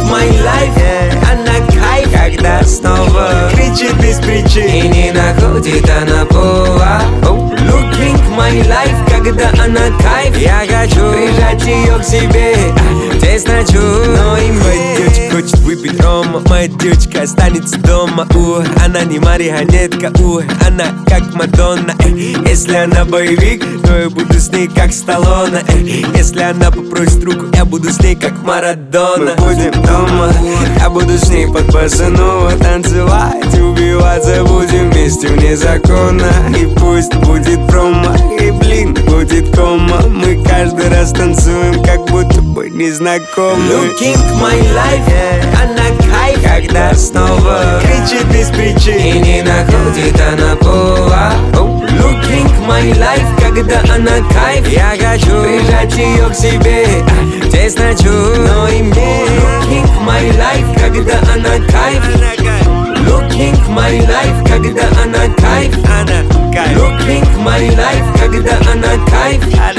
my life, она кайф, когда снова кричит без причин и не находит она повод. Looking my life, когда она кайф, я хочу прижать ее к себе, тесно чую, но и моя девочка хочет выпить рома, моя девочка останется дома. Она не марионетка, она как Мадонна. Если она боевик, то я буду с ней как Сталлоне. Если она попросит руку, я буду с ней как Марадона. Мы будем дома, я буду с ней под босанова танцевать и убиваться будем вместе вне закона. И пусть будет промо, и блин, будет кома. Мы каждый раз танцуем, как будто бы незнакомы. Looking my life, она кайф, когда снова кричит без причин и не находит она повод. Looking my life, когда она кайф, я хочу прижать ее к себе, тесно чую, но и мне. Looking my life, когда она кайф, looking my life, когда она кайф, looking my life, когда она кайф,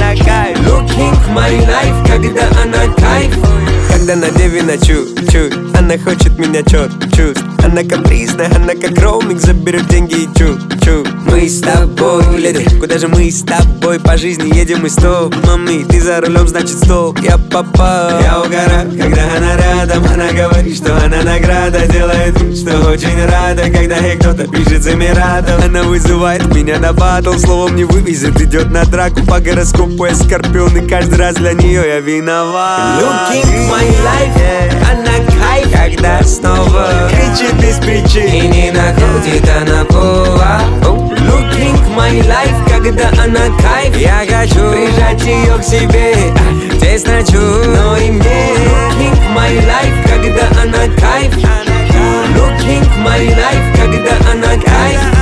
looking my life, когда она кайф. Когда на деве ночую, она хочет меня чуть-чуть. Она капризная, она как роуминг, заберет деньги и чу-чу. Мы с тобой, леди, куда же мы с тобой по жизни едем мы стоп. Мами, ты за рулем, значит стоп. Я попал, я угораю, когда она рядом. Она говорит, что она награда, делает вид, что очень рада, когда ей кто-то пишет с Эмиратом. Она вызывает меня на батл, словом не вывезет, идет на драку по гороскопу. Я скорпион, и каждый раз для нее я виноват. Looking my life, она кайф, когда снова кричит без причин и не находит она повод. Looking my life, когда она кайф, я хочу прижать ее к себе, тесно чую, но и мне. Looking my life, когда она кайф, looking my life, когда она кайф,